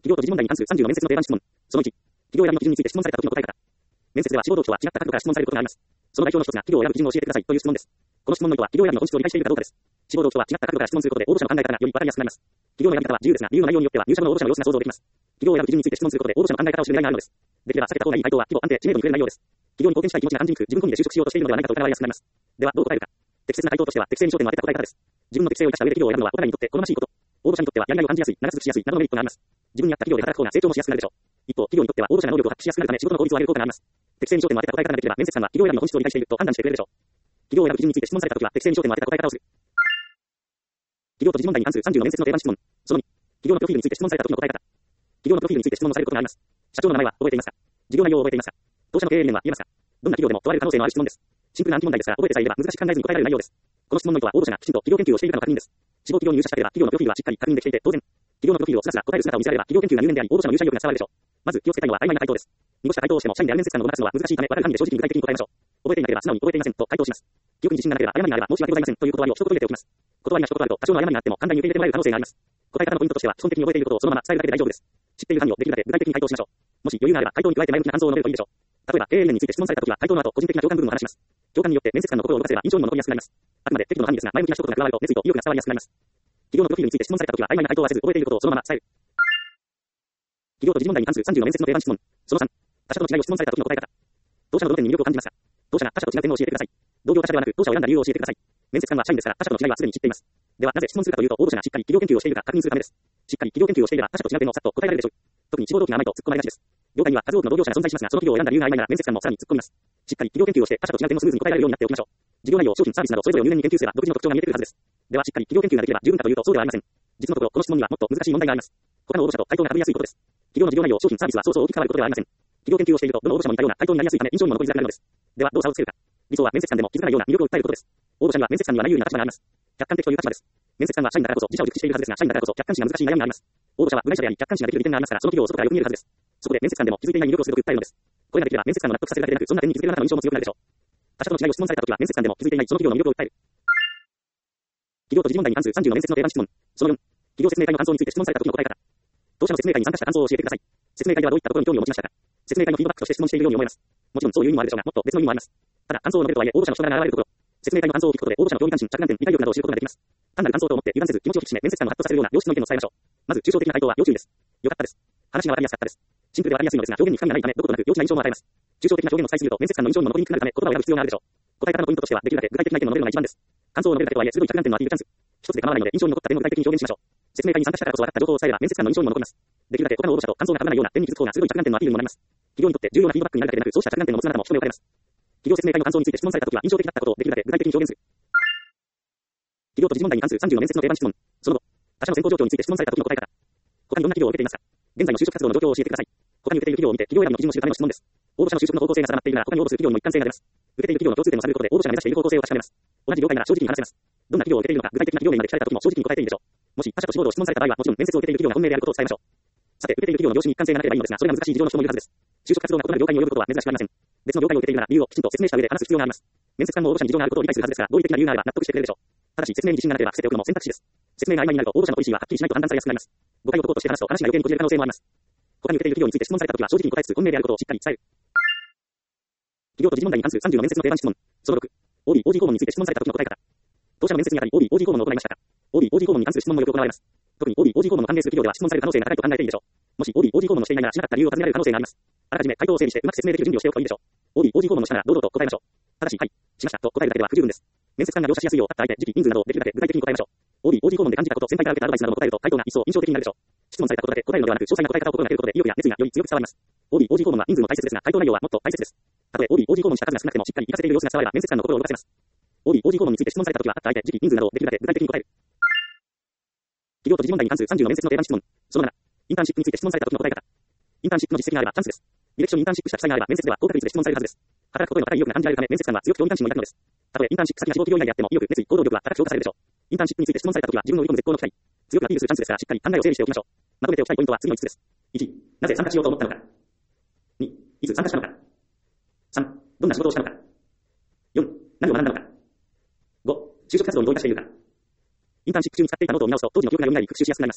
企業と時事問題に関する30の面接の定番質問。その1、企業選びの基準について質問された時の答え方。面接では志望動機とは違った角度から質問されることがあります。その代表の一つが企業を選ぶ基準を教えてくださいという質問です。この質問の意図は企業選びの本質を理解しているかどうかです。志望動機とは違った角度から質問することで応募者の考え方がより分かりやすくなります。企業の選び方は自由ですが、理由の内容によっては入社後の応募者の様子が想像できます。企業を選ぶ基準について質問することで応募者の考え方を知る狙いがあるのです。できれば避けた方がいい回答は規模安定、知名度に触れる内容です。企業に貢献したい気持ちが感じにくく、自分込みで就職しようとしているのではないかと疑われやすくなります。では、どう答えるか。適切な回答としては、適正に焦点を当てた答え方です。自分の適性を生かした上で企業を選ぶのはお互いにとって好ましいこと。応募者にとってはやりがいを感じやすい、長続きしやすいなどのメリットがあります。自分に合った企業で働く方が成長もしやすくなるでしょう。一方、企業にとっては応募者が能力を発揮しやすくなるため仕事の効率を上げる効果があります。適正に焦点を当てた答え方ができれば、面接官は企業選びの本質を理解していると判断してくれるでしょう。企業を選ぶ基準について質問されたときは、適正に焦点を当てた答え方をする。企業と時事問題に関する30の面接の定番質問。その2、企業のプロフィールについて質問されたときの答え方。企業のプロフィールについて質問をされることがあります。社長の名前は覚えていますか？事業内容を覚えていますか？当社の経営理念は言えますか？どんな企業でも問われる可能性のある質問です。シンプルな暗記問題ですが、覚えてさえいれば難しく考えずに答えられる内容です。この質問の意図は応募者がきちんと企業研究をしているかの確認です。志望企業に入社したければ企業のプロフィールはしっかり確認できていて当然。企業のプロフィールをスラスラ答える姿を見せられれば企業研究が入念であり応募者の入社意欲が伝わるでしょう。まず気をつけたいのは曖昧な回答です。濁した回答をしても社員である面接官のごまかすのは難しいため分かる範囲で正直に具体的に答えましょう。覚えていなければ素直に覚えていませんと回答します。記憶に自信がなければ誤りがあれば申し訳ございませんという断りを一言入れておきます。断りが一言あると多少の誤りがあっても簡単に受け入れてもらえる可能性があります。答え方のポイントとしては基本的に覚えていることをそのまま伝えるだけで大丈夫です。知っている範囲をできるだけ具体的に回答しましょう。もし余裕があれば回答に加えて前向きな感想を述べるといいでしょう。例えば経営理念について質問されたときは回答の後個人的な共感部分を話します。共感によって面接官の心を動かせば印象にも残りやすくなります。あくまで適度の範囲ですが前向きな一言が加わると熱意と意欲が伝わりやすくなります。企業のプロフィールについて質問されたときは曖昧な回答はせず覚えていることをそのまま伝える。企業と時事問題に関する30の面接の定番質問。その3、他社との違いを質問されたときの答え方。当社のどの点に魅力を感じますか？当社が他社と違う点を教えてください。同業他社ではなく当社を選んだ理由を教えてください。面接官は社員ですから他社との違いはすでに知っています。ではなぜ質問するかというと応募者がしっかり企業研究をしているか確認するためです。しっかり企業研究をしていれば他社と違う点をさっと答えられるでしょう。特に志望動機が甘いと突っ込まれがちです。業界には数多くの同業者が存在しますがその企業を選んだ理由が曖昧なら面接官もさらに突っ込みます。しっかり企業研究をして他社と違う点をスムーズに答えられるようになっておきましょう。事業内容、商品、サービスなどそれぞれを入念に研究すれば独自の特徴が見えてくるはずです。ではしっかり企業研究ができれば十分かというとそうではありません。実のところこの質問にはもっと難しい問題があります。他の応募者と回答が被りやすいことです。企業の事業内容、商品、サービスはそうそう大きく変わることではありません。企業研究をしているとどの応募者も似たような回答になりやすいため印象にも残りづらくなるのです。ではどう差をつけるか。理想は面接官でも気づかないような魅力を訴えることです。応募者には面接官には内有利な立場があります。客観的という立場です。面接官は社員だからこそ自社を熟知しているはずですが社員だからこそ客観視が難しい悩みがあります。応募者は部外者であり客観視ができる利点がありますからその企業を外からよく見えるはずです。そこで面接官でも気づいていない魅力をすごく訴えるのです。これができれば面接官の納得させるだけでなくそんな点に気づけるあなたの印象も強くなるでしょう。他社との違いを質問されたときは面接官でも気づいていないその企業の魅力を訴える。企業と時事問題に関する30の面接の定番質問。その4、企業説明会の感想について質問されたときの答え方。当社の説明会に参加した感想を教えてください。説明会ではどういったことに興味を持ちましたか？説明会のフィードバックとして質問しているように思います。もちろんそういう意味もあるでしょうが、もっと別の意味もあります。ただ感想を述べるとはいえ、応募者の人柄が現れるところ、説明会の感想を聞くことで応募者の興味関心、着眼点、理解力などを知ることができます。単なる感想と思って油断せず、気持ちを引き締め、面接官をハッとさせるような良質の意見を伝えましょう。まず抽象的な回答は要注意です。よかったです。話がわかりやすかったです。シンプルでわかりやすいのですが、表現に深みがないため、どことなく幼稚な印象も与えます。抽象的な表現を使いすぎると面接官の印象にも残りにくくなるため、言葉を選ぶ必要があるでしょう。答え方のポイントとしては、できるだけ具体的な意見を述べるのが一番です。感想を述べるだけとはいえ、鋭い着眼点のアピールチャンス。一つで構わないので、印象に残った点を具体的に表現しましょう。説明会に参加したからこそ分かった情報を伝えれば面接官の印象にも残ります。できるだけ他の応募者と感想が被らないような点に気づく方が鋭い着眼点のアピールにもなります。企業にとって重要なフィードバックになるだけでなく、そうした着眼点を持つあなたも一目置かれます。企業説明会の感想について質問されたときは印象的だったことをできるだけ具体的に表現する。企業と時事問題に関する30の面接の定番質問。その後、他社の選考状況について質問されたときの答え方。他にどんな企業を受けていますか？現在の就職活動の状況を教えてください。他に受けている企業を見て企業選びの基準を知るための質問です。応募者の就職の方向性が定まっているなら他に応募する企業にも一貫性が出ます。受けている企業の共通点を探ることで応募者が目指している方向性を確かめます。同じ業界なら正直に話せます。どんな企業を受けているのか具体的な企業名まで聞かれたときも正直に答えていいでしょう。もし他社と志望度を質問された場合はもちろん面接を受けている企業が本命であることを伝えましょう。さて、受けている企業の業種に一貫性がなければいいのですが、それが難しい事情の人もいるはずです。就職活動が異なる業界に及ぶことは珍しくありません。別の業界を受けているなら理由をきちんと説明した上で話す必要があります。面接官も応募者に事情があることを理解するはずですから、合理的な理由があれば納得してくれるでしょう。ただし、説明に自信がなければ伏せておくのも選択肢です。説明が曖昧になると応募者のポリシーははっきりしないと判断されやすくなります。誤解を解こうとして話すと話が余計にこじれる可能性もあります。他に受けている企業について質問されたときは正直に答えつつ本命であることをしっかり伝える。企業と時事問題に関する30の面接の定番質問。その6、OB、OG 訪問について質問されたときの答え方。当社の面接にあたり OB、OG 訪問を行いましたか？ OB、OG 訪問に関する質問もよく行われます。特に OB、OG 訪問を関連する企業では質問される可能性が高いと考えていいでしょう。もし OB、OG 訪問をしていないならしなかった理由を尋ねられる可能性があります。あらかじめ回答を整理してうまく説明できる準備をしておくといいでしょう。OB、OG 訪問をしたなら堂々と答えましょう。ただし、はい、しましたと答えるだけでは不十分です。面接官が描写しやすいよう、あった相手、時期、人数などをできるだけ具体的に答えましょう。OB、OG 訪問で感じたこと、先輩から受けたアドバイスなども答えると回答が一層印象的になるでしょう。質問されたことだけ答えるのではなく、詳細な答え方を心がけることで意欲や熱意がより強く伝わります。OB、OG 訪問は人数も大切ですが、回答内容はもっと大切です。たとえ OB、OG 訪問した数が少なくてもしっかり活かせている様子が伝われば面接官の心を動かせます。OB、OG 訪問について質問されたときは、あった相手、時期、人数などをできるだけ具体的に答える。企業と時事問題に関する30の面接の定番質問。その7、インターンシップについて質問されたときの答え方。インターンシップの実績があればチャンスです。履歴書にインターンシップした記載があれば面接では合格率で質問されるはずです。働くことへの高い意欲が感じられるため面接官は強く興味関心を抱くのです。たとえインターンシップ先が志望企業以外であっても意欲、熱意、行動力は高く評価されるでしょう。インターンシップについて質問されたときは自分の意図の絶好の機会。強くアピールするチャンスですからしっかり考えを整理しておきましょう。まとめておきたいポイントは次の5つです。1、なぜ参加しようと思ったのか。2、いつ参加したのか。3、どんな仕事をしたのか。4、何を学んだのか。5、就職活動にどう生かしているか。インターンシップ中に使っていたノートを見直すと当時の記憶が蘇り復習しやすくなります。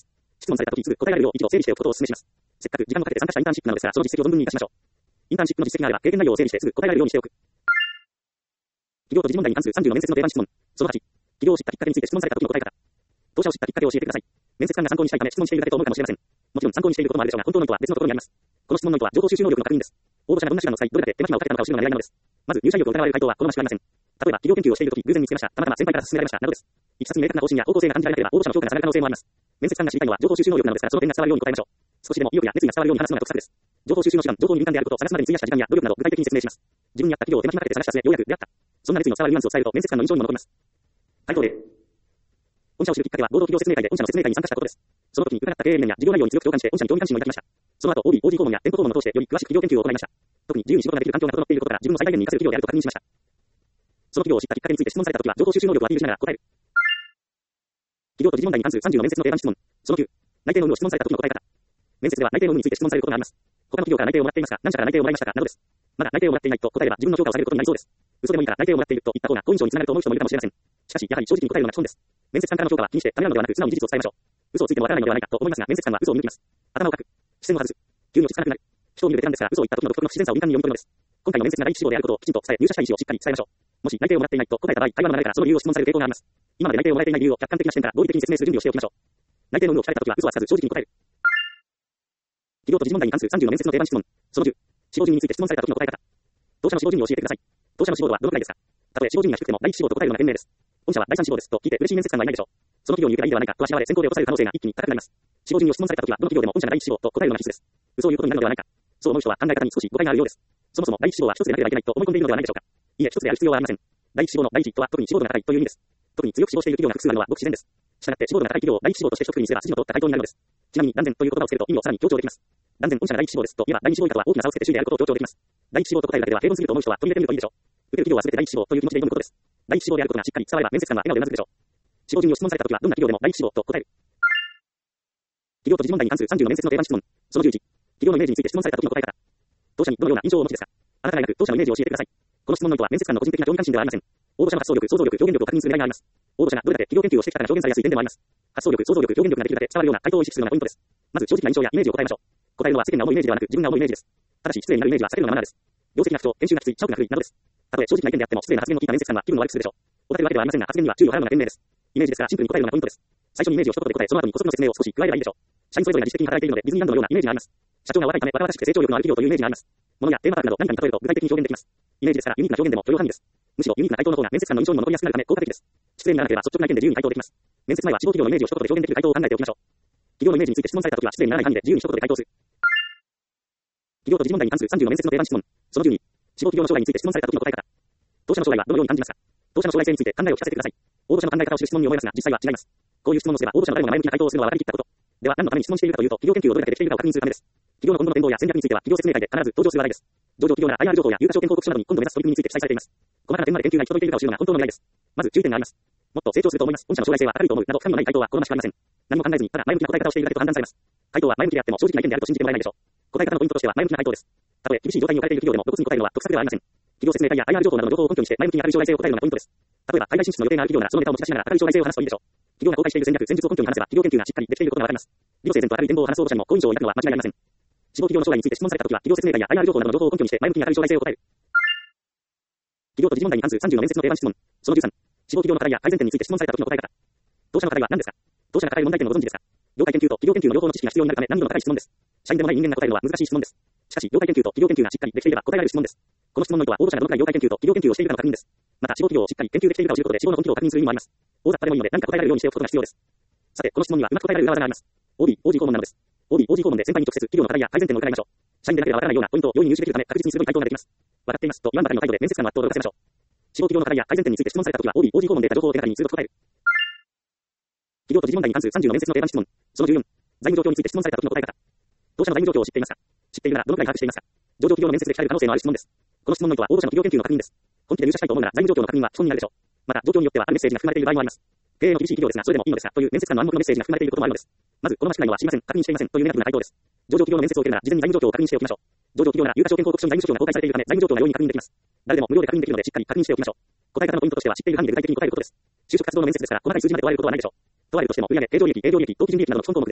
質問されたときすぐ答えられるよう一度整理しておくことをお勧めします。せっかく時間をかけて参加したインターンシップなのですが、その実績を存分に活かしましょう。インターンシップの実績があれば、経験内容を整理してすぐ答えられるようにしておく。企業と時事問題に関する30の面接の定番質問。その8、企業を知ったきっかけについて質問されたときの答え方。当社を知ったきっかけを教えてください。面接官が参考にしたいため質問しているだけと思うかもしれません。もちろん参考にしていることもあるでしょうが、本当の意図は別のところにあります。この質問の意図は情報収集能力の確認です。応募者がどんな手段の際、どれだけ手間暇をかけたのかを知るのが狙いなのです。まず、入社意欲を疑われる回答は好ましくありません。例えば、企業研究をしているとき、偶然見つけました。たまたま先輩から勧められました。などです。いきさつに明確な方針や方向性が感じられなければ、応募者の評価が下がる可能性もあります。面接官が知りたいのは情報収集能力なのですから、その点が伝わるように答えましょう。少しでも意欲や熱意が伝わるように話すのが得策です。情報収集の手段、情報に敏感であることを探すまでに費やした時間や努力など具体的に説明します。自分に合った企業を手間暇かけて探した末、ようやく出会った。そんな熱意の伝わるニュアンスを伝えると、面接官の印象にも残ります。回答例。御社を知るきっかけは、合同企業説明会で御社の説明会に参加したことです。その時に伺った経営理念や事業内容に強く共感して、御社に興味関心を抱きました。その後、OB、OG 訪問や店舗訪問を通して、より詳しく企業研究を行いました。特に自由に仕事ができる環境が整っていることから、自分の最大限に活かせる企業であると確認しました。その企業を知ったきっかけについて質問された時は、情報収集能力をアピールしながら答える。企業と時事問題に関する30の面接の定番質問。その9、内定の有無を質問された時の答え方。面接では内定の有無について質問されることがあります。他の企業から内定をもらっていますか、何社から内定をもらいましたか、などです。まだ内定をもらっていないと答えれば自分の評価を下げることになりそうです。嘘でもいいから内定をもらっていると言った方が好印象につながると思う人もいるかもしれません。しかし、やはり正直に答えるのが基本です。面接官からの評価は気にしてためらうのではなく、素直に事実を伝えましょう。嘘をついてもわからないのではないかと思いますが、面接官は嘘を見抜きます。頭をかく。視線を外す。急に落ち着かなくなる。人を見るベテランですから、嘘を言った時の独特の不自然さを敏感に読み取るのです。今回の面接が第一志望であることをきちんと伝え、入社したい意思をしっかり伝えましょう。もし内定をもらっていないと答えた場合、会話の流れからその理由を質問される傾向があります。今まで内定をもらえていない理由を客観的な視点から合理的に説明する準備をしておきましょう。内定の有無を聞かれた時は嘘はつかず正直に答える。企業と時事問題に関する30の面接の定番質問。その10、志望順位について質問された時の答え方。当社の志望順位を教えてください。当社の志望度はどのくらいですか。たとえ志望順位が低くても第一志望と答えるのが賢明です。御社は第三志望ですと聞いて嬉しい面接官はいないでしょう。その企業に行けばいいではないかとあしらわれ先行で落とされる可能性が一気に高くなります。志望順位を質問された時はどの企業でも御社が第一志望と答えるのが必須です。嘘を言うことになるのではないか。そう思う人は考え方に少し誤解があるようです。そもそも第一志望は一つでなければいけないと思い込んでいるのではないでしょうか。いえ、一つである必要はありません。第一志望の第一とは特に志望度が高いという意味です。特に強く志望している企業が複数あるのはごく自然です。したがって志望度が高い企業を第一志望として一括りにすれば筋の通った回答になるのです。ちなみに断然という言葉をつけると意味をさらに強調できます。断然御社が第一志望ですと言えば第二志望以下とは大きな差をつけて首位であることを強調できます。第一志望と答えるだけでは平凡すぎると思う人は取り入れてみるといいでしょう。受ける企業は全て第一志望という気持ちで挑むことです。第一志望であることがしっかり伝われば面接官は笑顔でうなずくでしょう。志望順位を質問されたときはどんな企業でも第一志望と答える。企業と時事問題に関する30の面接の定番質問。その11、企業のイメージについて質問されたときの答え方。当社にどのような印象をお持ちですか。あなたがいなく当社のイメージを教えてください。この質問の意図は面接官の個人的な興味関心ではありません。応募者の発想力、想像力、表現力を確認する狙いがあります。応募者がどれだけ企業研究をしてきたかが表現されやすい点でもあります。発想力、想像力、表現力ができるだけ伝わるような回答を意識するのがポイントです。まず正直な印象やイメージを答えましょう。答えるのは世間が思うイメージではなく自分が思うイメージです。ただし失礼になるイメージは避けるのがマナーです。業績が不調、研修がきつい、社屋が古いなどです。たとえ正直な意見であっても失礼な発言を聞いた面接官は気分を悪くするでしょう。お答えるわけではありませんが発言には注意を払うのが賢明です。イメージですからシンプルに答えるのがポイントです。最初にイメージを一言で答え、その後に補足の説明を少し加えればいいでしょう。社員それぞれが自主的に働いているのでディズニーランドのようなイメージがあります。社長が若いためバタバタしくて成長力のある企業というイメージがあります。物やテーマパークなど何かに例えると具体的に表現できます。イメージですからユニークな表現でも許容範囲です。むしろユニークな回答の方が面接官の印象にも残りやすくなるため効果的です。失礼にならなければ率直な意見で自由に回答できます。面接前は志望企業のイメージを一言で表現できる回答を考えておきましょう。企業のイメージについて質問されたときは失礼にならない範囲で自由に一言で回答する。企業と時事問題に関する30の面接の定番質問。その12、志望企業の将来について質問されたときの答え方。当社の将来はどのように感じますか。当社の将来性について考えを聞かせてください。応募者の考え方を知る質問に思いますが、実際は違います。こういう質問をすれば応募者の誰もが前向きな回答をするのは分かりきったこと。では何のために質問しているかというと、企業研究をどれだけできているかを確認するためです。企業の今後の展望や戦略については企業説明会で必ず登場する話題です。上場企業なら IR 情報や有価証券広告書などに今度目指す取り組みについて記載されています。細かな点まで研究が行き届いているかを知るのが本当の未来です。まず注意点があります。もっと成長すると思います。御社の将来性は明るいと思うなど深みのない回答は好ましくありません。何も考えずにただ前向きな答え方をしているだけと判断されます。回答は前向きであっても正直な意見であると信じてもらえないでしょう。答え方のポイントとしては前向きな回答です。たとえ厳しい状態に置かれている企業でも露骨に答えるのは得策ではありません。企業説明会や IR 情報などの情報を根拠にして前向きに明るい将来性を答えるのがポイントです。例えば海外進出の予定がある企業ならそのネタを持ち出しながら明るい将来性を話すといいでしょう。企業が公開している戦略、戦術を根拠に話せば企業研究がしっかりできていることがわかります。理路整然と明るい展望を話す応募者にも好印象を抱くのは間違いありません。志望企業の将来について質問されたときは企業説明会や IR 情報などの情報を根拠にして前向きに明るい将来性を答える。企業と時事問題に関する30の面接の定番質問。その13、志望企業の課題や改善点について質問されたときの答え方。当社の課題は何ですか。当社が抱える問題点をご存知ですか。業界研究と企業研究の両方の知識が必要になるため難易度の高い質問です。社員でもない人間が答えるのは難しい質問です。しかし業界研究と企業研究がしっかりできていれば答えられる質問です。この質問の意図は応募者がどのくらい業界研究と企業研究をしているかの確認です。また志望企業をしっかり研究できているかを知ることで志望の根拠を確認する意味もあります。大雑把でもいいので何か答えられるようにしておくことが必要です。さてこの質問にはうまく答えられる裏技があります。OB、OG 訪問なのです。OB、OG 訪問で先輩に直接企業の課題や改善点を伺いましょう。社員でなければわからないようなポイントを容易に入手できるため確実に鋭い回答ができます。わかっていますと言わんばかりの態度で面接官の圧倒を動かせましょう。志望企業の課題や改善点について質問されたときは OB、OG 訪問で得た情報を手がかりに鋭く答える。企業と時事問題に関する30の面接の定番質問。その14、財務状況について質問されたときの答え方。当社の財務状況を知っていますか。知っているならどのくらい把握していますか。上場企業の面接で聞かれる可能性のある質問です。この質問の意図は応募者の企業研究の確認です。本気で入社したいと思うなら財務状況の確認は基本になるでしょう。また状況によってはあるメッセージが含まれている場合もあります。経営の厳しい企業ですがそれでもいいのですかという面接官の暗黙のメッセージが含まれていることもあるのです。まず好ましくないのは知りません、確認していませんというネガティブな回答です。上場企業の面接を受けるなら事前に財務状況を確認しておきましょう。上場企業なら有価証券広告書の財務諸表が公開されているため財務状況が容易に確認できます。誰でも無料で確認できるのでしっかり確認しておきましょう。答え方のポイントとしては知っている範囲で具体的に答えることです。就職活動の面接ですから細かい数字まで問われることはないでしょう。問われるとしても売上、経常利益、営業利益、当期純利益などの基本項目です。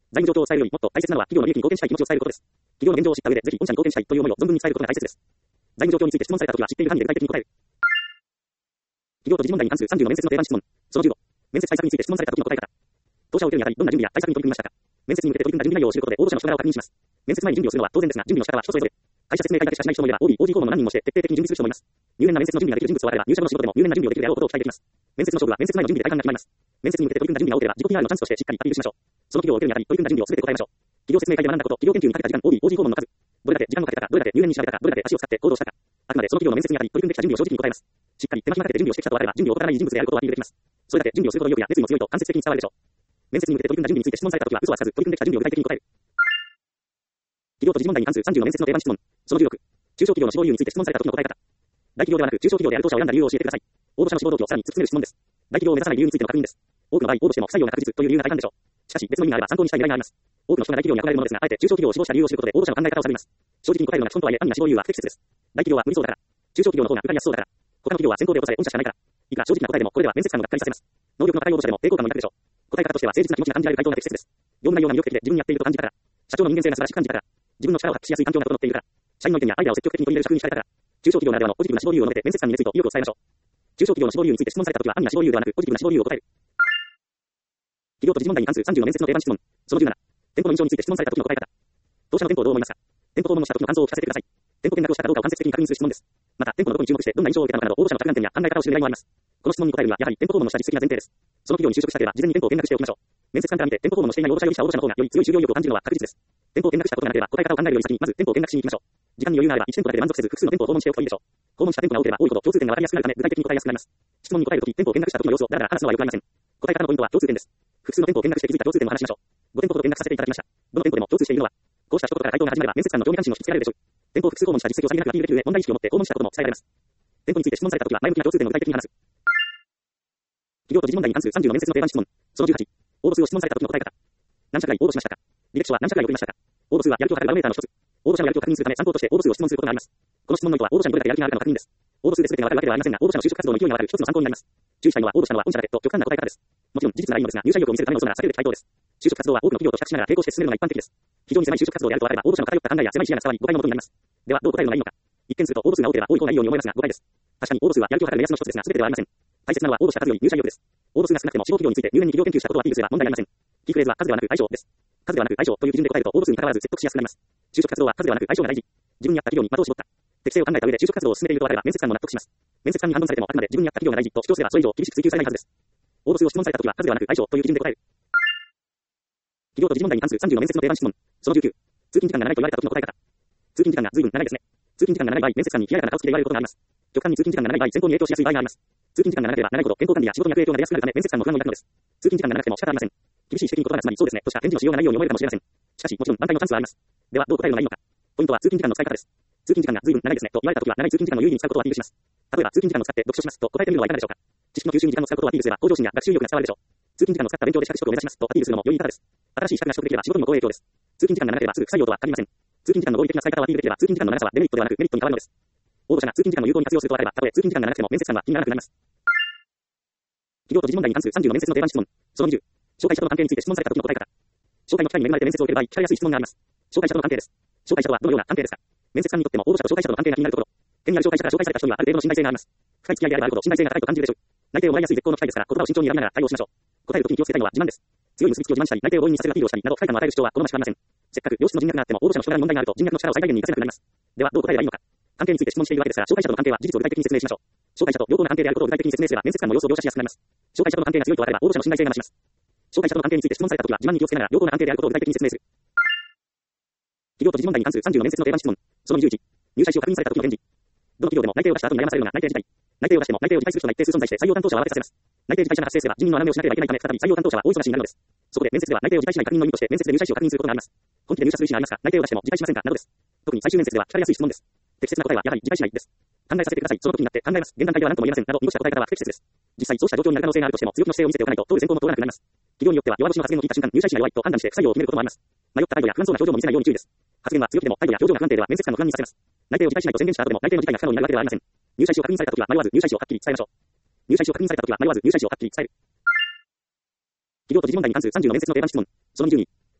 財務状況を伝えるよりもっと大切なのは企業の利益に貢献したい気持ちを伝えることです。企業の現状を知った上で、ぜひ御社に貢献したいという思いを存分に伝えることが大切です。財務状況について質問されたときは知っている範囲で具体的に答える。企業と時事問題に関する30の面接の定番質問。その15。面接対策について質問されたときの答え方。当社を受けるにあたり、どんな準備や対策に取り組みましたか。面接に向けて取り組んだ準備内容を知ることで、応募者の人柄を確認します。面接前に準備をするのは当然ですが、準備の仕方は人それぞれ。会社説明会だけしかしない人もいれば、OB、OG 訪問の何人もして徹底的に準備する人もいます。入念な面接の準備ができる人物をあれば、入社後の仕事でも入念な準備をできるであろうことを期待できます。面接の勝負は面接前の準備で大半が決まります。面接に向けて取り組んだ準備が多ければ、自己 PR のチャンスとしてしっかりアピールしましょう。その企業を受けるにあたり、取り組んだ準備をすべて答えましょう。企業説明会で学んだこと、企業研究にかけた時間、OB、OG 訪問の数、どれだけ時間をかけたか、どれだけ入念に調べたか、どれだけ足を使って行動したか。あくまでその企業の面接にあたり、取り組んできた準備を正直に答えます。しっかり手間暇かけて準備をしてきたとあれば、準備を怠らない人物であることをアピールできます。それだけ準備をすることの意欲や熱意も強いと間接的に伝わるでしょう。面接に向けて取り組んだ準備について質問されたときは嘘はつかず、取り組んできた準備を具体的に答える。企業と時事問題に関する30の面接の定番質問。その16。中小企業の志望理由について質問されたときの答え方。大企業ではなく中小企業である当社を選んだ理由を教えてください。応募者の志望動機をさらに突き詰める質問です。大企業を目指さない理由についての確認です。多くの場合、応募しても不採用が確実という理由が大半でしょう。しかし、別の意味があれば参考にしたい狙いがあります。多くの人が大企業に憧れるものですが、あえて中小企業を志望した理由を知ることで応募者の考え方を探ります。正直に答えるのが基本とはいえ、安易な志望理由は不適切です。大企業は無理そうだから。中小企業の方が受かりやすそうだから。他の企業は先行で落とされ、御社しかないから。いくら正直な答えでも、これでは面接官をがっかりさせます。能力の高い応募者でも抵抗感の抱くでしょう。答え方としては誠実な気持ちが感じられる回答が適切です。業務内容が魅力的で自分にやっていると感じたから。社長の人間性が素晴らしく感じたから。自分の力を発揮しやすい環境が整っているから。社員の意見やアイデアを積極的に取り入れる社風にしたいから。中小企業ならではのポジティブな志望理由を述べて面接官に熱意と意欲を伝えましょう。中小企業の志望理由について質問されたときは安易な志望理由ではなくポジティブな志望理由を答える。企業と時事問題に関する30の面接の定番質問。その17。店舗の印象について質問されたときの答え方。当社の店舗をどう思いますか。店舗訪問をしたときの感想を聞かせてください。店舗見学をしたかどうかを間接的に確認する質問です。また、店舗のどこに注目してどんな印象を受けたのかなど応募者の着眼点や考え方を知る狙いもあります。この質問に答えるにはやはり店舗訪問のした実績が前提です。その企業に就職したければ事前に店舗を見学しておきましょう。面接官から見て店舗訪問をしていない応募者よりした応募者の方がより強い就業意欲を感じるのは確実です。店舗を見学したことがなければ答え方を考えるより先にまず店舗を見学しに行きましょう。時間に余裕があれば1店舗だけで満足せず複数の店舗を訪問しておくといいでしょう。訪問した店舗が多ければ多いほど共通点が分かりやすくなるため具体的に答えやすくなります。質問に答えるとき店舗を見学した時の様子をだらだら話すのは良くありません。答え方のポイントは共通点です。複数の店舗を見学して気づいた共通点を話しましょう。5店舗ほど見学させていただきました。どの店舗でも共通しているのは、こうした一言から回答が始まれば面接官の興味関心を引きつけられるでしょう。店舗を複数訪問した実績をさりげなくアピールできる上、問題意識を持って訪問したことも伝えられます。店舗について質問されたときは前向きな共通点を具体的に話す。企業と時事問題に関する30の面接の定番質問。その18。応募数を質問されたときの答え方。何社くらい応募しましたか。履歴書は何社くらい送りましたか。応募数はやる気を測るバロメーターの一つ。応募者のやる気を確認するため参考として応募数を質問することがあります。この質問の意図は応募者にどれだけやる気があるかの確認です。応募数で全てがわかるわけではありませんが、応募者の就職活動の勢いがわかる一つの参考になります。注意したいのは応募者のは御社だけと極端な答え方です。もちろん事実ならいいのですが、入社意欲を見せるための嘘なら避けるべき回答です。就職活動は多くの企業と比較しながら並行して進めるのが一般的です。非常に狭い就職活動であると分かれば応募者の偏った考えや狭い視野が伝わり誤解のもとになります。ではどう答えるのがいいのか。一見すると応募数が多ければ多い方がいいように思いますが誤解です。確かに応募数はやる気を測る目安の一つですが全てではありません。大切なのは応募した数より入社意欲です。応募数が少なくても志望企業について入念に企業研究したことをアピールすれば問題ありません。キーフレーズは数ではなく相性です。数ではなく相性という基準で答えると応募数に関わらず説得しやすくなります。就職活動は数ではなく相性が大事。自分に合った企業に的を絞った。適性を考えた上で就職活動を進めていると分かれば面接官も納得します。面接官に反論されてもあくまで自分に合った企業が大事と主張すればそれ以上厳しく追求されないはずです。応募数を質問されたときは数ではなく相性という基準で答える。企業と時事問題に関する30の面接の定番質問。その19。通勤時間が長いと言われたときの答え方。通勤時間が随分長いですね。通勤時間が長い場合、面接官に冷ややかな顔つきで言われることがあります。極端に通勤時間が長い場合、選考に影響しやすい場合があります。通勤時間が長ければ長いほど健康管理や仕事に悪影響が出やすくなるため面接官も不安を抱くのです。通勤時間が長くても仕方ありません。厳しい指摘に言葉がつまりそうですねとしか返事のしようがないように思えるかもしれません。しかしもちろん挽回のチャンスはあります。ではどう答えるのがいいのか。ポイントは通勤時間の使い方です。通勤時間が随分長いですねと言われたときは長い通勤時間の有意義に使うことをアピールします。例えば通勤時間を使って読書しますと答えてみるのはいかがでしょうか。知識の吸収に時間を使うことをアピールすれば向上心や学習意欲が伝わるでしょう。通勤時間を使った勉強で資格取得を目指しますとアピールするのも良い方です。新しい資格が取得できれば仕事にも好影響です。通勤時間が長ければすぐ不採用とは限りません。通勤時間の合理的な使い方をアピールできれば通勤時間の長さはデメリットではなくメリットに変わるのです。応募者が通勤時間の有効に活用すると分かればたとえ通勤時間が長くても面接官は気にならなくなります。企業と時事問題に関する30の面接の定番質問。その20。紹介者との関係について質問された時の答え方。紹介者の機会に恵まれて面接を受ける場合聞かれやすい質問があります。紹介者との関係です。紹介者とはどのような関係ですか。面接官にとっても応募者と紹介者との関係が気になるところ。手にある紹介者から紹介された人にはある程度の信頼性があります。深い付き合いであればあるほど信頼性が高いと感じるでしょう。内定をもらいやすい絶好の機会ですから言葉を慎重に選びながら対応しましょう。答える時に気をつけたいのは自慢です。強い結びつきを自慢したり内定を強引にさせるアピールをしたりなど不快感を与える主張は好ましくありません。せっかく良質の人脈があっても応募者の人柄に問題があると人脈の力を最大限に活かせなくなります。ではどう答えればいいのか。関係について質問しているわけですから紹介者との関係は事実を具体的に説明しましょう。紹介者と良好な関係であることを具体的に説明すれば面接官も様子を描写しやすくなります。紹介者との関係が強いと分かれば応募者の信頼性が増します。紹介者との関係について質問された時は自慢に気をつけながら良好な関係であることを具体的に説明する。企業と時事問題に関する30の面接の定番質問。その21。入社意思を確認された時の返事。どの企業でも内定を出した後に悩まされるのが内定辞退。内定を出しても内定を辞退する人が一定数存在して採用担当者は慌てさせます。内定辞退者が発生すれば辞任の穴埋めをしなければいけないため再び採用担当者は大忙しになるのです。そこで面接では内定を辞退しない確認の意味として面接で入社意思を確認することがあります。本気で入社する意思がありますか。内定を出しても辞退しませんかなどです。特に最終面接では聞かれやすい質問です。適切な答えはやはり辞退しないです。考えさせてください。その時になって考えます。現段階では何とも言えません。など濁した答え方は不適切です。実際そうした状況になる可能性があるとしても強気の姿勢を見せておかないと通る選考も通らなくなります。企業によっては弱腰の発言を聞いた瞬間入社意思が弱いと判断して不採用を決めることもあります。迷った態度や不安そうな表情も見せないように注意です。発言は強気でも態度や表情が不安定では面接官の不安にさせます。内定を辞退しないと宣言した後でも内定の辞退が不可能になるわけではありません。入社意思を確認された時は迷わず入社意思をはっきり伝えましょう。入社意思を確認された時は迷わず入社意思をはっきり伝える。企業と時事問題に関する30の面接の定番質問。その22。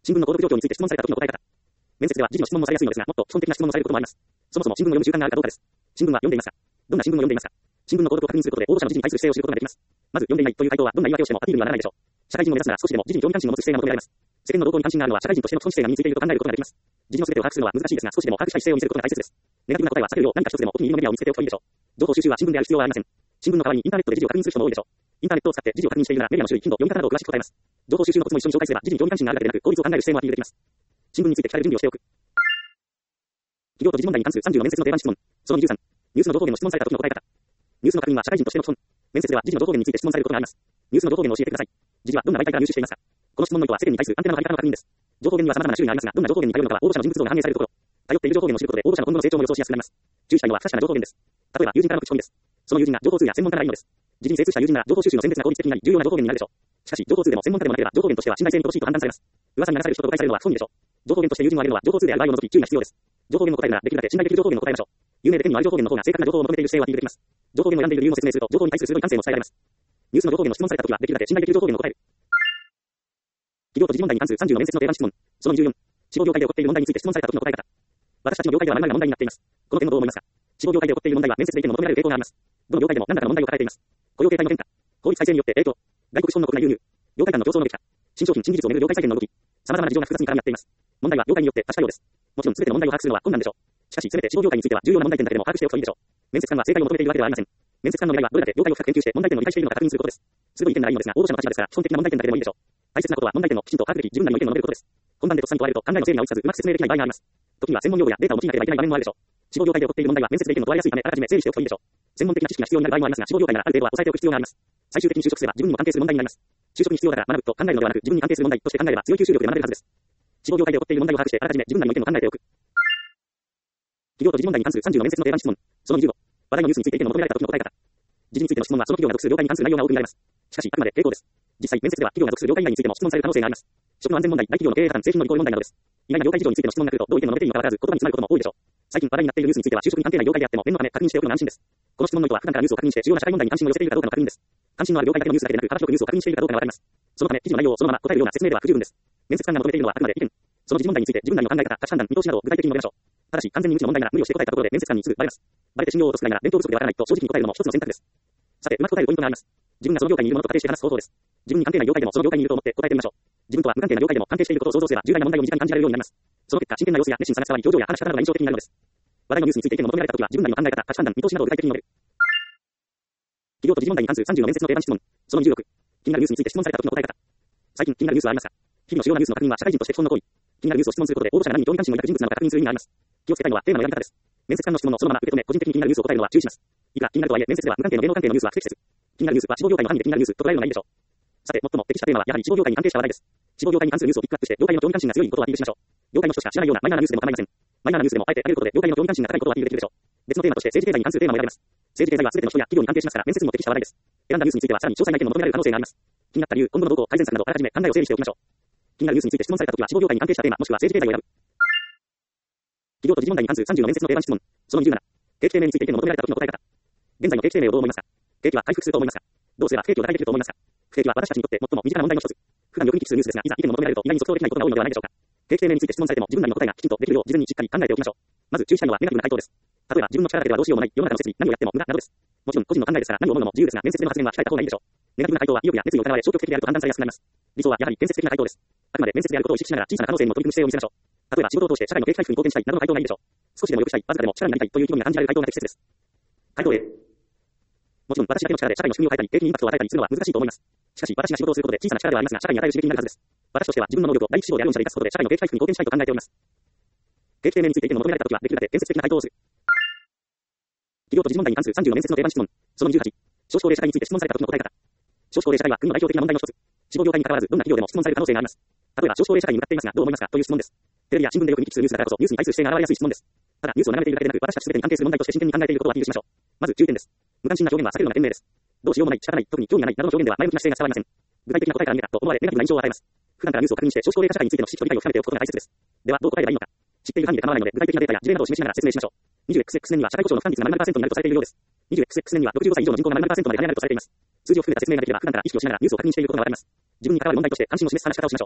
新聞の購読状況について質問された時の答え方。面接では時事の質問もされやすいのですが、もっと基本的な質問もされることもあります。そもそも新聞を読む習慣があるかどうかです。新聞は読んでいますか？どんな新聞を読んでいますか？新聞の購読を確認することで応募者の時事に対する姿勢を知ることができます。まず、読んでいないという回答はどんな言い訳をしてもアピールにはならないでしょう。社会人を目指すなら少しでも時事に興味関心を持つ姿勢が求められます。世間の動向に関心があるのは社会人としての基本姿勢が身についていると考えることができます。時事の全てを把握するのは難しいですが、少しでも把握したい姿勢を見せることが大切です。ネガティブな答えは避けるよう何か一つでもお気に入りのメディアを見つけておくといいでしょう。情報収集は新聞である必要はありません。新聞の代わりにインターネットで時事を確認する人も多いでしょう。インターネットを使って時事を確認しているならメディアの種類、頻度、読み方などを詳しく答えます。情報収集のコツも一緒に紹介すれば時事に興味関心があるだけでなく効率を考える姿勢もアピールできます。新聞について伝える準備をしておく。企業と時事問題に関する30の面接の定番質問。その23。ニュースの情報源の質問された時の答え方。ニュースの確認は社会人としての基本。面接では時事の情報源について質問されることがあります。ニュースの情報源を教えてください。時事はどんな媒体から入手していますか？この質問の意図は世間に対するアンテナの張り方の確認です。情報源には様々な種類がありますが、どんな情報源に頼るのかは応募者の人物像が反映されるところ。頼っている情報源を知ることで応募者の今後の成長も予想しやすくなります。注意したいのは不確かな情報源です。例えば友人からの口コミです。その友人が情報通や専門家ならいいのです。時事に精通した友人なら情報収集の選別が効率的になり重要な情報源になるでしょう。しかし情報通でも専門家でもなければ情報源としては信頼性に乏しいと判断されます。噂に流される人と誤解されるのは不本意でしょう。情報源として友人を挙げるのは情報通である場合を除き注意が必要です。情報源の答えならできるだけ信頼できる情報源を答えましょう。有名で手に入る情報源の方が正確な情報を求めている姿勢をアピールできます。情報源を選んでいる理由も説明すると情報に対する鋭い感性も伝えられます。ニュースの情報源の質問された時はできるだけ信頼できる情報源を答える。企業と時事問題に関する30の面接の定番質問。その24。地方業界で起こっている問題について質問された時の答え方。私たちの業界では〇〇が問題になっています。この点をどう思いますか？地方業界で起こっている問題は面接で意見を求められる傾向があります。どの業界でも何らかの問題を抱えています。雇用形態の変化、法律改正によって影響、外国資本の国内流入、業界間の競争の激化、新商品新技術をめぐる業界再建の動き、様々な事情が複雑に絡み合っています。問題は業界によって多種多様です。もちろん全ての問題を把握するのは困難でしょう。しかし全て地方業界については重要な問題点だけでも把握しておくといいでしょう。面接官は正解を求めているわけではありません。面接官の狙いはどれだけ業界を深く研究して問題点の理解しているのか確認することです。鋭い意見ならいいのですが、応募者の立場ですから基本的な問題点だけでもいいでしょう。大切なことは問題点をきちんと把握でき、自分なりの意見を述べることです。本番でとっさに加えると考えの整理が追いつかずうまく説明できない場合があります。時には専門用語やデータを用いなければいけない場面もあるでしょう。地方業界で起こっている問題は面接で意見の問われやすいためあらかじめ整理しておくといいでしょう。専門的な知識が必要になる場合もありますが、地方業界ならある程度は抑えておく必要があります。最終的に就職すれば自分にも関係する問題になります。就職に必要だから学ぶと考えるのではなく、自分に関係する問題として考えれば強い吸収力で学べるはずです。地方業界で起こっている問題を把握してあらかじめ自分なりの意見を考えておく。企業と時事問題に関する30の面接の定番質問。その25。話題のニュースについて意見を求められた時の答え方。時事についての質問はその企業が属する業界に関する内容が多く見られます。しかし、あくまで傾向です。実際、面接では企業が属する業界以外についても質問される可能性があります。食の安全問題、大企業の経営破綻、製品のリコール問題などです。意外な業界事情についての質問が来ると、どう意見を述べていいのかわからず、言葉に詰まることも多いでしょう。最近話題になっているニュースについては、就職に関係ない業界であっても、念のため確認しておくのが安心です。この質問の意図は、普段からニュースを確認して、主要な社会問題に関心を寄せているかどうかの確認です。関心のある業界だけのニュースだけでなく、幅広くニュースを確認しているかどうかがわかります。そのため、記事の内容をそのまま答えるような説明では不十分です。面接官が求めているのはあくまで意見。その時事問題について自分なりの考え方、価値判断、見通しなどを具体的に述べましょう。ただし、完全に無知の問題なら無理をして答えたところで面接官にすぐバレます。バレて信用を落とすくらいなら伝統不足でわからないと正直に答えるのも一つの選択です。さて、うまく答えるポイントがあります。自分がその業界にいるものと仮定して話す方法です。自分に関係ない業界でもその業界にいると思って答えてみましょう。自分とは無関係な業界でも関係していることを想像すれば重大な問題を身近に感じられるようになります。その結果、真剣な様子や熱心さが伝わり、表情や話し方などが印象的になるのです。話題のニュースについて意見を求められたときは、自分なりの考え方、価値判断、見通しなどを具体的に述べる。企業と時事問題に関する30の面接の定番質問。その26。気になるニュースについて質問されたときの答え方。最近気になるニュースはありますか？日々の主要なニュースの確認は社会人として基本の行為。気になるニュースを質問することで応募者が何に興味関心を抱く人物なのか確認する意味があります。気をつけたいのはテーマのやり方です。面接官の質問をそのまま受け止め、個人的に気になるニュースを答えるのは注意します。いくら気になるとはいえ、面接では無関係の芸能関係のニュースは不適切。気になるニュースは地方業界の範囲で気になるニュースと捉えるのがいいでしょう。さて、最も適したテーマはやはり地方業界に関係した話題です。地方業界に関するニュースをピックアップして、業界の興味関心が強いことをアピールしましょう。業界の人しか知らないようなマイナーなニュースでも構いません。マイナーなニュースでもあえて挙げることで業界の興味関心が高いことをアピールできるでしょう。別のテーマとして政治経済に関するテーマも選べます。政治経済は全ての人や企業に関係しますから面接にも適した話題です。選んだニュースについてはさらに詳細な意見も求められる可能性があります。気になった理由、今後の動向を改善策などあらかじめ考えを整理しておきましょう。気になるニュースについて質問されたときは地方業界に関係したテーマもしくは政治経済を選ぶ。企業と時事問題に関する30の面接の定番質問。その27。景気低迷について意見を求められたときの答え方。現在の景気低迷をどう思いますか？景気は回復すると思いますか？どうすれば不景気を打開できると思いますか？不景気は私たちにとって最も身近な問題の一つ。普段よく見聞きするニュースですが、いざ意見を求められると意外に即答できないことが多いのではないでしょうか。景気低迷について質問されても自分なりの答えがきちんとできるよう事前にしっかり考えておきましょう。まず注意したいのはネガティブな回答です。例えば自分の力だけではどうしようもない世の中の設備何をやっても無駄などです。もちろん個人の考えですから何を思うのも自由ですが面接での発言は控えた方がいいでしょう。ネガティブな回答は意欲や熱意を疑われ消極的であると判断されやすくなります。理想はやはり建設的な回答です。あくまで面接であることを意識しながら小さな可能性にも取り組む姿勢を見せましょう。例えば仕事を通して社会の景気回復に貢献したいなどの回答がいいでしょう。少しでも良くしたい、わずかでも力になりたいという気分が感じられる回答が適切です。回答 A。もちろん私だけの力で社会の仕組みを変えたり、景気にインパクトを与えたりするのは難しいと思います。しかし私が仕事をすることで小さな力ではありますが、社会に与える刺激になるはずです。私としては自分の能力を第一志望である御社で生かすことで社会の景気回復に貢献したいと考えております。景気低迷について意見を求められたときはできるだけ建設的な回答をする。企業と時事問題に関する30の面接の定番質問。その28。少子高齢社会について質問されたときの答え方。少子高齢社会は国の代表的な問題の一つ。地方業界に関わらずどんな企業でも質問される可能性があります。例えば少子高齢社会に向かっていますがどう思いますかという質問です。テレビや新聞でよく見聞きするニュースだからこそニュースに対する姿勢が現れやすい質問です。ただニュースを眺めているだけでなく私たち全てに関係する問題として真剣に考えていることをアピールしましょう。まず注意点です。無関心な表現は避けるのが賢明です。どうしようもない、仕方ない、特に興味がないなどの表現では前向きな姿勢が伝わりません。具体的な答えから見えたと思われネガティブな印象を与えます。普段からニュースを確認して少子高齢化社会についての知識と理解を深めておくことが大切です。ではどう答えればいいのか。知っている範囲で構わないので具体的なデータや事例などを示しながら説明しましょう。20XX 年には社会保障の負担率が 〇〇% になるとされているようです。20XX 年には65歳以上の人口が 〇〇% まで跳ね上がるとされています。数字を含めた説明ができれば普段から意識をしながらニュースを確認していることがわかります。自分に関わる問題として関心を示す話し方をしましょう。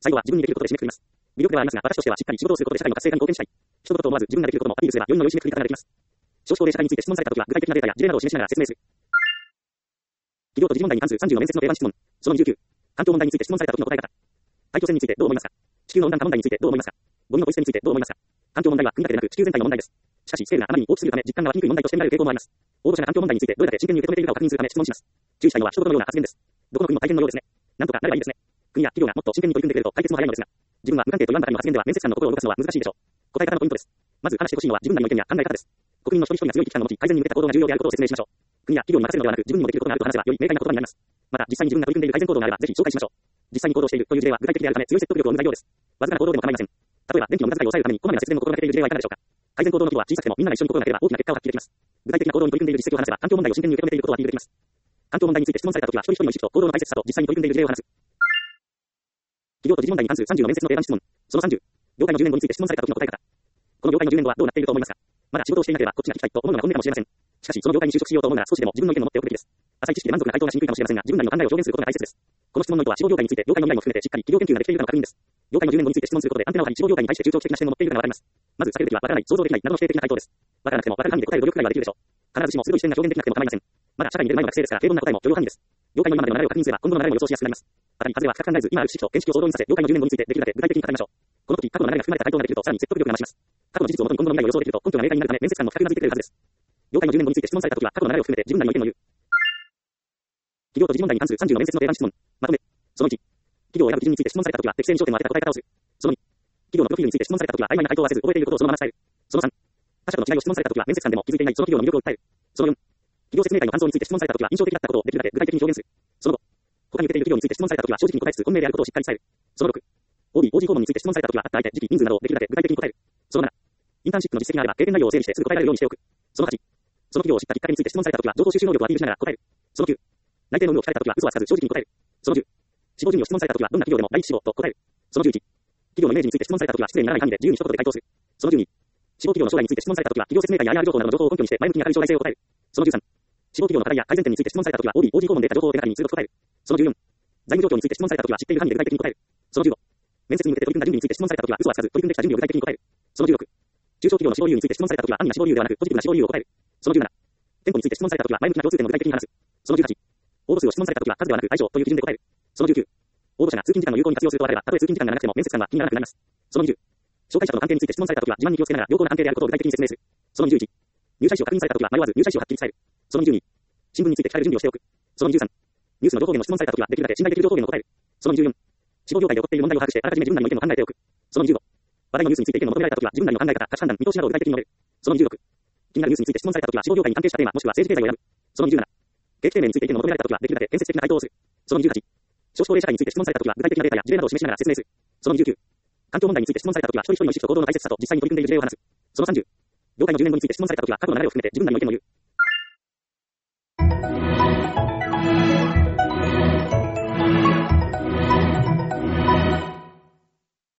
最後は自分にできることで締めくくります。微力ではありますが、私としてはしっかり仕事をすることで社会の活性化に貢献したい。一言と思わず自分ができることもアピールすれば、良いの良い締めくくり方ができます。少子高齢社会について質問されたときは、具体的なデータや事例などを示しながら説明する。企業と時事問題に関する30の面接の定番質問。その29。環境問題について質問されたときの答え方。大気汚染についてどう思いますか？地球の温暖化問題についてどう思いますか？ゴミのポイ捨てについてどう思いますか？環境問題は国だけでなく地球全体の問題です。しかし、スケールがあまりに大きすぎるため、実感が湧きにくい問題として見られる傾向もあります。応募者が環境問題についてどれだけ真剣に受け止めているかを確認するため質問します。注意したいのは一言のような発言です。どこの国も大変のようですね。なんとかなればいいですね。国や企業がもっと真剣に取り組んでくれると解決も早いのですが、自分は無関係と言わんばかりの発言では面接官の心を動かすのは難しいでしょう。答え方のポイントです。まず話してほしいのは自分なりの意見や考え方です。国民の一人一人が強い危機感を持ち、改善に向けた行動が重要であることを説明しましょう。国や企業に任せるのではなく、自分にもできることがあると話せばより明快な言葉になります。また、実際に自分が取り組んでいる改善行動があれば、ぜひ紹介しましょう。実際に行動しているという事例は具体的であるため強い説得力を生む材料です。わずかな行動でも構いません。例えば、電気の無駄遣いを抑えるためにこまめな節電を心がけている事例はいかがでしょうか。改善行動の規模は小さくてもみんなが一緒に心がければ大きな結果を発揮できます。具体的な行動に取り組んでいる実績を話せば、環境問題を真剣に受け止めていることをアピールできます。環境問題について質問されたときは、一人一人の意識と行動の大切さと実際に取り組んでいる事例を話す。企業と時事問題に関する30の面接の定番質問。その30。業界の10年後について質問されたときの答え方。この業界の10年後はどうなっていると思いますか？まだ仕事をしていなければこっちが聞きたいと思うのが本音かもしれません。しかし、その業界に就職しようと思うなら少しでも自分の意見を持っておくべきです。浅い知識で満足な回答がしにくいかもしれませんが、自分なりの考えを表現することが大切です。この質問の意図は、志望業界について、業界の未来も含めてしっかり企業研究ができているかの確認です。業界の10年後について質問することで、アンテナを張り、志望業界に対して中長期的な視点を持っているかがわかります。まず避けるべきは、わからない、想像できないなどの否定的な回答です。わからなくても、わかる範囲で答える努力くらいはできるでしょう。必ずしも鋭い視点が表現できなくても構いません。まだ社会に出る前の学生ですから、平凡な答えも許容範囲です。業界の今までの流れを確認すれば、今後の流れも予想しやすくなります。また、風は深く考えず、今ある知識と見識を総動員させ、業界の10年後についてできるだけ具体的に語りましょう。この時、過去の流れが含まれた回答ができると、さらに説得力が増します。過去の事実をもとに今後の未来を予想できると、根拠が明快になるため、面接官の比較がついてくれるはずです。業界の10年後について質問された時は、過去の流れを含めて自分なりの意見を言う。企業と時事問題に関する30の面接の定番質問。まとめ。その1。企業を選ぶ基準について質問された時は、適正に焦点を当てた答え方をする。その2。企業のプロフィールについて質問された時は、曖昧な回答はせず、覚えていることをそのまま伝える。その3。他社との違いを質問された時は、面接官でも気づいていないその企業の魅力を訴える。その4。企業説明会の感想について質問された時は、印象的だったことをできるだけ具体的に表現する。その5。他に受けている企業について質問された時は、正直に答えつつ本命であることをしっかり伝える。その6。OB、OG 訪問について質問された時は、あった相手、時期、人数などをできるだけ具体的に答える。その7。インターンシップの実績があれば、経験内容を整理してすぐ答えられるようにしておく。その8。その企業を知ったきっかけについて質問された時は、情報収集能力をアピールしながら答える。その9。内定の有無を聞かれた時は、嘘はつかず正直に答える。その10。死亡順位を質問された時は、どんな企業でも第一志望と答える。その11。企業のイメージについて質問された時は、失礼にならない範囲で自由に一言で回答する。その12。死亡企業の将来について質問された時は、企業説明会や IR 情報などの情報を根拠にして前向きに明るい将来性を答える。その13。死亡企業の課題や改善点について質問された時は、OB、OG 訪問で得た情報を手がかりに通告答える。その14。財務状況について質問された時は、知っている範囲で具体的に答える。その15。面接に向けて取り組んだ準備について質問された時は、嘘はつかず取り組んできた準備を具体的に答える。その16。中小企業の死亡理由について質問された時は、安易な死亡理由ではなく、ポジティブな死亡理由を答える。その17。店舗について質問された時は、前向きな共通点を具体的に話す。その18。応募数を質問された時は、数ではなく相性という基準で答える。その19。応募者が通勤時間の有効に活用するとあれば、たとえ通勤時間が長くても面接官は気にならなくなります。その20。紹介者との関係について質問された時は、自慢に気をつけながら良好な関係であることを具体的に説明する。その21。入社意思を確認された時は、迷わず入社意思をはっきり伝える。その22。新聞について聞かれる準備をしておく。その23。ニュースの情報源の質問された時は、できるだけ信頼できる情報源を答える。その24。志望業界で起こっている問題を把握して、あらかじめ自分なりの意見を考えておく。その25。話題のニュースについて意見を求められた時は、自分なりの考え方、価値判断、見通しなどを具体的に述べる。その26。気になるニュースについて質問された時は、志望業界に関係したテーマ、もしくは政治経済を選ぶ。その27。景気低迷について意見を求められた時は、できるだけ建設的な回答をする。その28。少子高齢社会について質問された時は、具体的なデータや事例などを示しながら説明する。その29。環境問題について質問された時は、一人一人の意識と行動の大切さと実際に取り組んでいる事例を話す。その30。業界の10年後について質問された時は、過去の流れを含めて自分なりの意見を言う。